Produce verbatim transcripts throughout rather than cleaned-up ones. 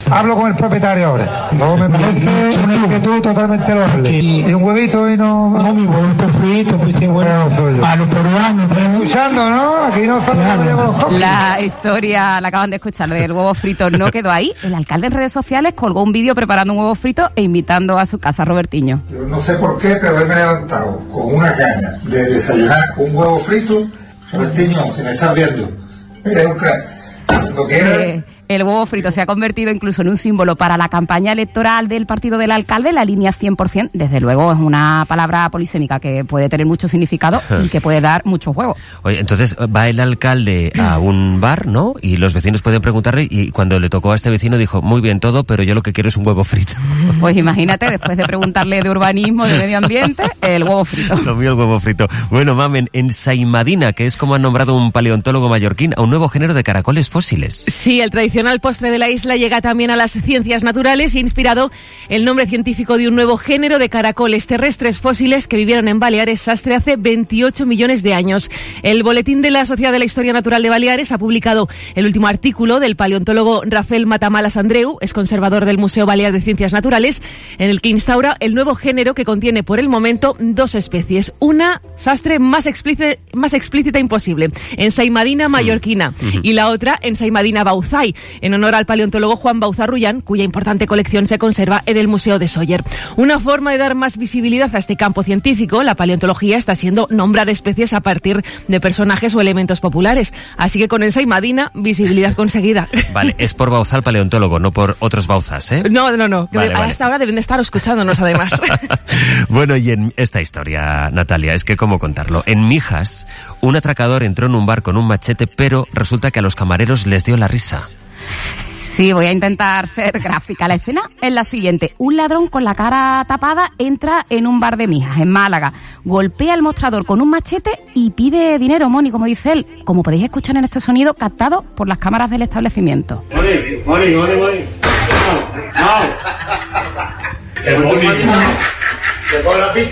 Hablo con el propietario ahora. No, me parece una inquietud totalmente loable. Y un huevito y no... No, mi huevito frito, pues sí, bueno, a los peruanos. Escuchando, ¿no? Aquí no estamos... La historia, la acaban de escuchar, lo del huevo frito no quedó ahí. El alcalde en redes sociales colgó un vídeo preparando un huevo frito e invitando a su casa a Robertiño. Yo no sé por qué, pero hoy me he levantado con una gana de desayunar un huevo frito. Robertiño, si me estás viendo, eres un crack. Cuando quieras... Eh, El huevo frito se ha convertido incluso en un símbolo para la campaña electoral del partido del alcalde, la línea cien por ciento. Desde luego es una palabra polisémica que puede tener mucho significado y que puede dar mucho juego. Oye, entonces va el alcalde a un bar, ¿no? Y los vecinos pueden preguntarle, y cuando le tocó a este vecino dijo, muy bien todo, pero yo lo que quiero es un huevo frito. Pues imagínate, después de preguntarle de urbanismo, de medio ambiente, el huevo frito. Lo mío, el huevo frito. Bueno, mamen, en Saimadina, que es como han nombrado un paleontólogo mallorquín, a un nuevo género de caracoles fósiles. Sí, el tradicional El postre de la isla llega también a las ciencias naturales y ha inspirado el nombre científico de un nuevo género de caracoles terrestres fósiles que vivieron en Baleares Sastre hace veintiocho millones de años. El Boletín de la Sociedad de la Historia Natural de Baleares ha publicado el último artículo del paleontólogo Rafael Matamalas Andreu, es conservador del Museo Balear de Ciencias Naturales, en el que instaura el nuevo género que contiene por el momento dos especies. Una sastre más explícita, más explícita imposible, en Saimadina mallorquina, Uh-huh. y la otra en Saimadina Bauzai, en honor al paleontólogo Juan Bauzá Rullán, cuya importante colección se conserva en el Museo de Sóller. Una forma de dar más visibilidad a este campo científico, la paleontología está siendo nombrar especies a partir de personajes o elementos populares. Así que con el Saimadina, visibilidad conseguida. Vale, es por Bauzá el paleontólogo, no por otros Bauzás, ¿eh? No, no, no. Vale, a vale. esta hora deben de estar escuchándonos, además. Bueno, y en esta historia, Natalia, es que cómo contarlo. En Mijas, un atracador entró en un bar con un machete, pero resulta que a los camareros les dio la risa. Sí, voy a intentar ser gráfica. La escena es la siguiente. Un ladrón con la cara tapada entra en un bar de Mijas, en Málaga. Golpea el mostrador con un machete y pide dinero, Moni, como dice él. Como podéis escuchar en este sonido captado por las cámaras del establecimiento. Moni, Moni, Moni, Moni. No, no. El Moni no. Llegó la pizza.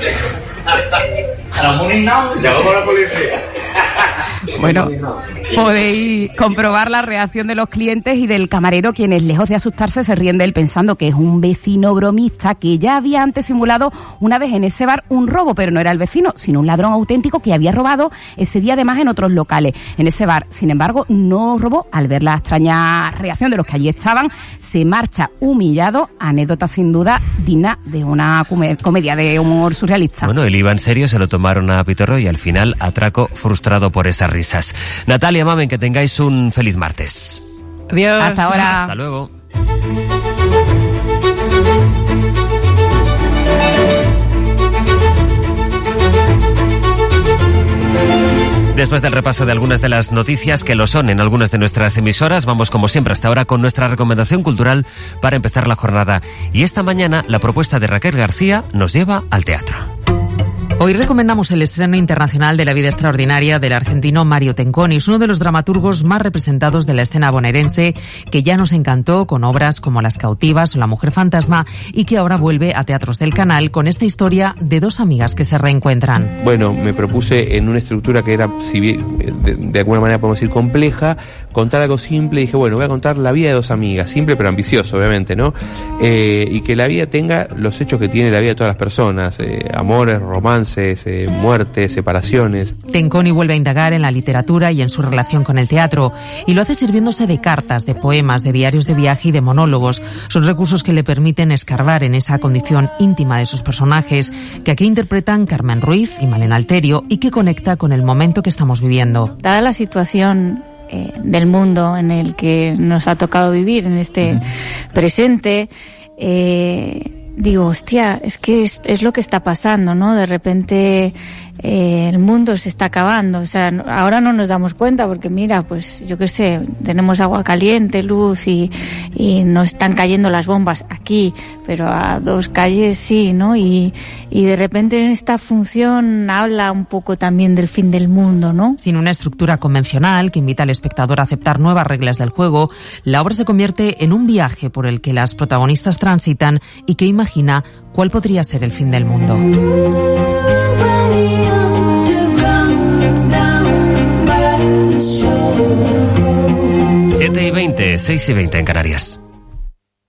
La Moni no. Llegó la policía. Bueno, podéis comprobar la reacción de los clientes y del camarero, quienes, lejos de asustarse, se ríen de él pensando que es un vecino bromista que ya había antes simulado una vez en ese bar un robo, pero no era el vecino, sino un ladrón auténtico que había robado ese día además en otros locales. En ese bar, sin embargo, no robó. Al ver la extraña reacción de los que allí estaban, se marcha humillado. Anécdota sin duda digna de una comedia de humor surrealista. Bueno, él iba en serio, se lo tomaron a pitorro y al final atraco frustrado por esas risas. Natalia, mamen, que tengáis un feliz martes. Adiós. Hasta ahora. Hasta luego. Después del repaso de algunas de las noticias que lo son en algunas de nuestras emisoras, vamos como siempre hasta ahora con nuestra recomendación cultural para empezar la jornada. Y esta mañana la propuesta de Raquel García nos lleva al teatro. Hoy recomendamos el estreno internacional de La vida extraordinaria del argentino Mario Tenconis, uno de los dramaturgos más representados de la escena bonaerense, que ya nos encantó con obras como Las cautivas o La mujer fantasma y que ahora vuelve a Teatros del Canal con esta historia de dos amigas que se reencuentran. Bueno, me propuse en una estructura que era, si bien, de, de alguna manera podemos decir compleja, contar algo simple. Y dije, bueno, voy a contar la vida de dos amigas, simple pero ambicioso, obviamente, ¿no? Eh, y que la vida tenga los hechos que tiene la vida de todas las personas, eh, amores, romances, Eh, muertes, separaciones. Tenconi vuelve a indagar en la literatura y en su relación con el teatro, y lo hace sirviéndose de cartas, de poemas, de diarios de viaje y de monólogos. Son recursos que le permiten escarbar en esa condición íntima de sus personajes, que aquí interpretan Carmen Ruiz y Malena Alterio, y que conecta con el momento que estamos viviendo. Dada la situación eh, del mundo en el que nos ha tocado vivir, en este uh-huh. presente, eh, digo, hostia, es que es, es lo que está pasando, ¿no? De repente eh, el mundo se está acabando. O sea, ahora no nos damos cuenta porque mira, pues yo qué sé, tenemos agua caliente, luz y, y no están cayendo las bombas aquí, pero a dos calles sí, ¿no? Y, y de repente en esta función habla un poco también del fin del mundo, ¿no? Sin una estructura convencional que invita al espectador a aceptar nuevas reglas del juego, la obra se convierte en un viaje por el que las protagonistas transitan y que imagina cuál podría ser el fin del mundo. siete y veinte, seis y veinte en Canarias.